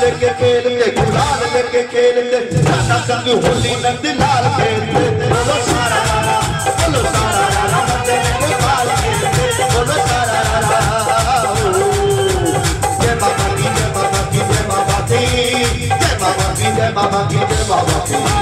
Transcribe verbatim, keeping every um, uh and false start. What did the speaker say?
लेके खेलते गुलाल लेके खेलते सादा संग होली नंद लाल खेलते बोलो सारा रारा बोलो सारा रारा नंद गोपाल खेलते बोलो सारा रारा जय बाबा की जय बाबा की जय बाबा की जय बाबा की जय बाबा की जय बाबा की